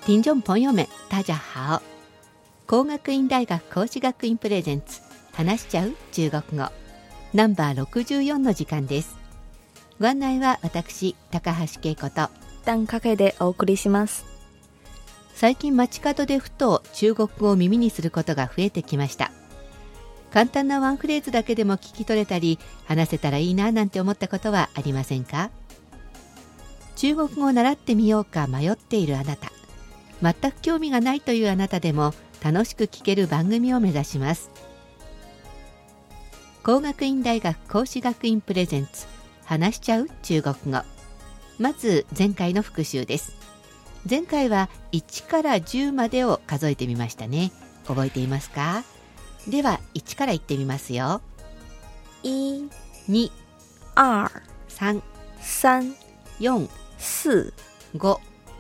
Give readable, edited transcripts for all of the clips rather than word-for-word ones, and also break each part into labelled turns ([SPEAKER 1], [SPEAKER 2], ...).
[SPEAKER 1] 听众朋友们大家好。工学院大学講師学院プレゼンツ話しちゃう中国語ナンバー64の時間です。ご案内は私高橋恵子と
[SPEAKER 2] Danかけでお送りします。
[SPEAKER 1] 最近街角でふと中国語を耳にすることが増えてきました。簡単なワンフレーズだけでも聞き取れたり話せたらいいななんて思ったことはありませんか？中国語を習ってみようか迷っているあなた、全く興味がないというあなたでも楽しく聞ける番組を目指します。工学院大学講師学院プレゼンツ話しちゃう中国語。まず前回の復習です。前回は1から10までを数えてみましたね。覚えていますか？では1から言ってみますよ。
[SPEAKER 2] 1、
[SPEAKER 1] 2、
[SPEAKER 2] 2、
[SPEAKER 1] 3、
[SPEAKER 2] 3、
[SPEAKER 1] 4、
[SPEAKER 2] 4、
[SPEAKER 1] 5、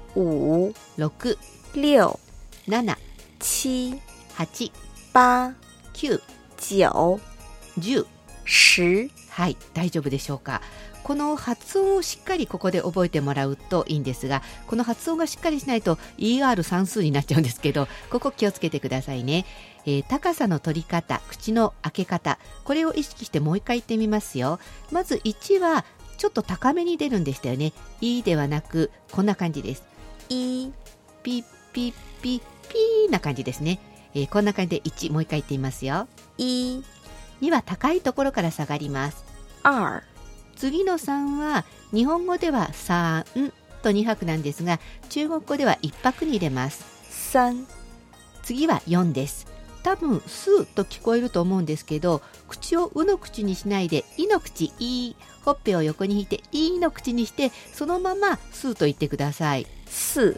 [SPEAKER 2] 5、
[SPEAKER 1] 6、
[SPEAKER 2] 6、
[SPEAKER 1] 7、
[SPEAKER 2] 7、
[SPEAKER 1] 8、
[SPEAKER 2] 8、
[SPEAKER 1] 9、
[SPEAKER 2] 9、
[SPEAKER 1] 10、
[SPEAKER 2] 10。
[SPEAKER 1] はい、大丈夫でしょうか。この発音をしっかりここで覚えてもらうといいんですが、この発音がしっかりしないと ER 算数になっちゃうんですけど、ここ気をつけてくださいね。高さの取り方、口の開け方、これを意識してもう一回言ってみますよ。まず1はちょっと高めに出るんでしたよね。いではなくこんな感じです。い、ピッピッピッピーな感じですね。こんな感じで1、もう一回言ってみますよ。
[SPEAKER 2] 1、
[SPEAKER 1] 2は高いところから下がります。
[SPEAKER 2] 2、
[SPEAKER 1] 次の3は日本語では3と2拍なんですが、中国語では1拍に入れます。
[SPEAKER 2] 3、
[SPEAKER 1] 次は4です。多分スと聞こえると思うんですけど、口をうの口にしないでいの口、い、ほっぺを横に引いていの口にして、そのままスと言ってください。
[SPEAKER 2] 4、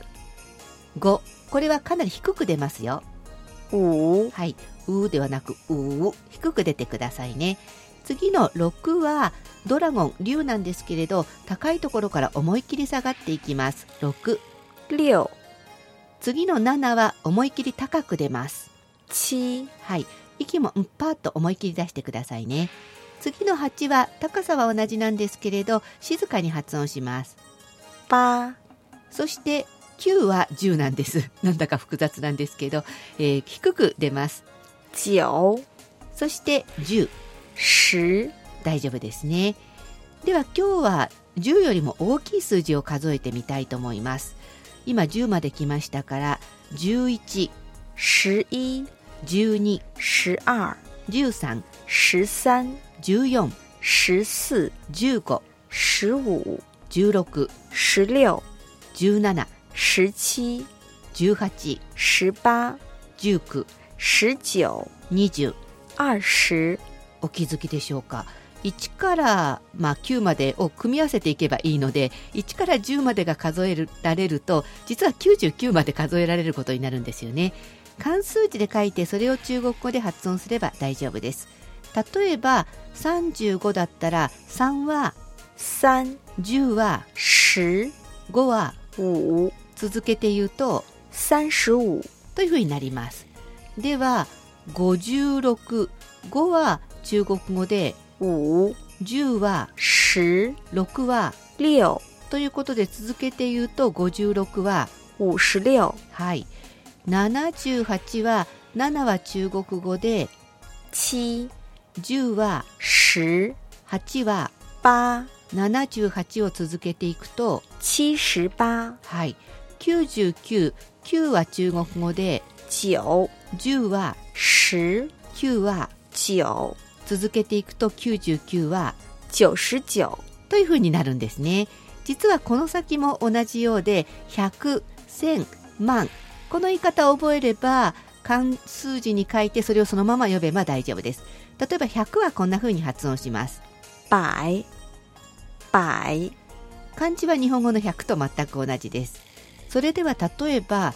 [SPEAKER 1] 5、これはかなり低く出ますよ。
[SPEAKER 2] 5、
[SPEAKER 1] はい、うではなくう、低く出てくださいね。次の6はドラゴン、竜なんですけれど、高いところから思いっきり下がっていきます。6、
[SPEAKER 2] 6、
[SPEAKER 1] 次の7は思いっきり高く出ます。
[SPEAKER 2] 7、
[SPEAKER 1] はい、息もパーッと思いっきり出してくださいね。次の8は高さは同じなんですけれど、静かに発音します。
[SPEAKER 2] 8、
[SPEAKER 1] そして9は10なんです。なんだか複雑なんですけど、低く出ます。
[SPEAKER 2] 9、
[SPEAKER 1] そして10、
[SPEAKER 2] 10。
[SPEAKER 1] 大丈夫ですね。では今日は10よりも大きい数字を数えてみたいと思います。今10まで来ましたから、11、
[SPEAKER 2] 11、
[SPEAKER 1] 12、
[SPEAKER 2] 12、
[SPEAKER 1] 13、
[SPEAKER 2] 13、
[SPEAKER 1] 14、
[SPEAKER 2] 14、
[SPEAKER 1] 15、
[SPEAKER 2] 15、
[SPEAKER 1] 16、
[SPEAKER 2] 16、
[SPEAKER 1] 17、
[SPEAKER 2] 17、
[SPEAKER 1] 18、
[SPEAKER 2] 18、
[SPEAKER 1] 19、
[SPEAKER 2] 19、
[SPEAKER 1] 20、
[SPEAKER 2] 20。
[SPEAKER 1] お気づきでしょうか。1から、9までを組み合わせていけばいいので、1から10までが数えられると、実は99まで数えられることになるんですよね。漢数字で書いて、それを中国語で発音すれば大丈夫です。例えば35だったら、3は
[SPEAKER 2] 3、
[SPEAKER 1] 10は
[SPEAKER 2] 10、
[SPEAKER 1] 5は
[SPEAKER 2] 5、
[SPEAKER 1] 続けて言うと
[SPEAKER 2] 35
[SPEAKER 1] というふうになります。では56、5は中国語で
[SPEAKER 2] 5、
[SPEAKER 1] 10は
[SPEAKER 2] 10、
[SPEAKER 1] 6は
[SPEAKER 2] 6
[SPEAKER 1] ということで、続けて言うと56は
[SPEAKER 2] 56。
[SPEAKER 1] はい。78は7は中国語で
[SPEAKER 2] 7、
[SPEAKER 1] 10は
[SPEAKER 2] 10、
[SPEAKER 1] 8は
[SPEAKER 2] 8、
[SPEAKER 1] 78を続けていくと
[SPEAKER 2] 78、
[SPEAKER 1] はい、99、9は中国語で
[SPEAKER 2] 9、
[SPEAKER 1] 10は
[SPEAKER 2] 10、
[SPEAKER 1] 9は
[SPEAKER 2] 9、
[SPEAKER 1] 続けていくと99は
[SPEAKER 2] 99
[SPEAKER 1] というふうになるんですね。実はこの先も同じようで、100、1000、万、この言い方を覚えれば漢数字に書いてそれをそのまま読めば大丈夫です。例えば100はこんなふうに発音します。
[SPEAKER 2] 百、百。
[SPEAKER 1] 漢字は日本語の100と全く同じです。それでは例えば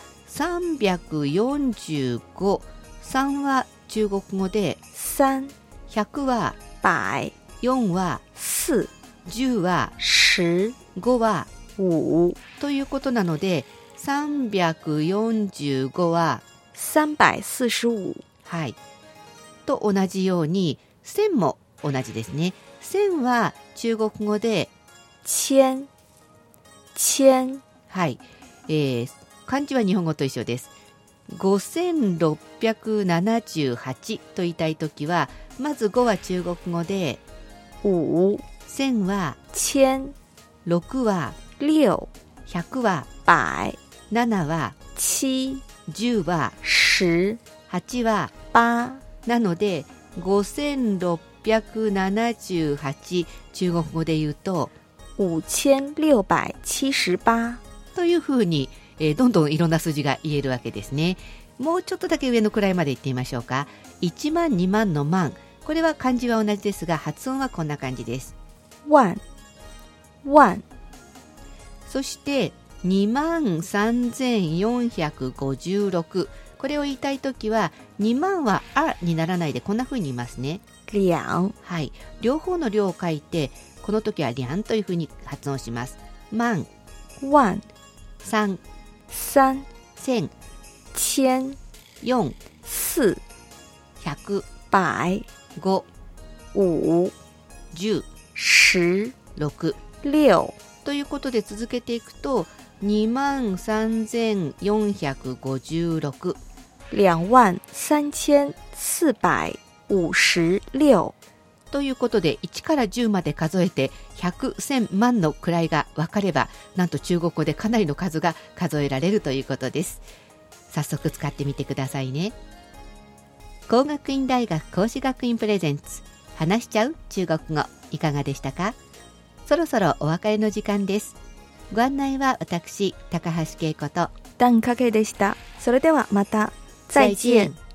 [SPEAKER 1] 345、3は中国語で
[SPEAKER 2] 3、
[SPEAKER 1] 100は
[SPEAKER 2] 百、
[SPEAKER 1] 4は
[SPEAKER 2] 4、
[SPEAKER 1] 10は
[SPEAKER 2] 10、
[SPEAKER 1] 5は
[SPEAKER 2] 5
[SPEAKER 1] ということなので、345は
[SPEAKER 2] 345、
[SPEAKER 1] はい、と同じように1000も同じですね。1000は中国語で
[SPEAKER 2] 千、千、
[SPEAKER 1] はい、 漢字は日本語と一緒です。5678と言いたいときは、まず5は中国語で、
[SPEAKER 2] 五、
[SPEAKER 1] 1000は
[SPEAKER 2] 千、
[SPEAKER 1] 6は
[SPEAKER 2] 六、
[SPEAKER 1] 100は
[SPEAKER 2] 百、
[SPEAKER 1] 7は
[SPEAKER 2] 七、
[SPEAKER 1] 10は
[SPEAKER 2] 十、
[SPEAKER 1] 8は
[SPEAKER 2] 八、
[SPEAKER 1] なので5678、中国語で言うと
[SPEAKER 2] 5678
[SPEAKER 1] というふうに、どんどんいろんな数字が言えるわけですね。もうちょっとだけ上の位まで言ってみましょうか。1万2万の万、これは漢字は同じですが発音はこんな感じです。
[SPEAKER 2] 万、万。
[SPEAKER 1] そして23,456、これを言いたいときは2万はあにならないでこんなふうに言いますね。
[SPEAKER 2] 两、
[SPEAKER 1] はい、両方の両を書いてこの時はリャンというふうに発音します。万、
[SPEAKER 2] 万、
[SPEAKER 1] 三、
[SPEAKER 2] 三、
[SPEAKER 1] 千、
[SPEAKER 2] 千、
[SPEAKER 1] 四、
[SPEAKER 2] 四、
[SPEAKER 1] 百、
[SPEAKER 2] 百、
[SPEAKER 1] 五、
[SPEAKER 2] 五、
[SPEAKER 1] 十、
[SPEAKER 2] 十、
[SPEAKER 1] 六
[SPEAKER 2] 六。
[SPEAKER 1] ということで続けていくと23,456、
[SPEAKER 2] 23,456
[SPEAKER 1] ということで1から10まで数えて100、1000、万の位が分かればなんと中国語でかなりの数が数えられるということです。早速使ってみてくださいね。工学院大学講師学院プレゼンツ話しちゃう中国語、いかがでしたか？そろそろお別れの時間です。ご案内は私高橋恵子と
[SPEAKER 2] 段掛でした。それではまた。再見。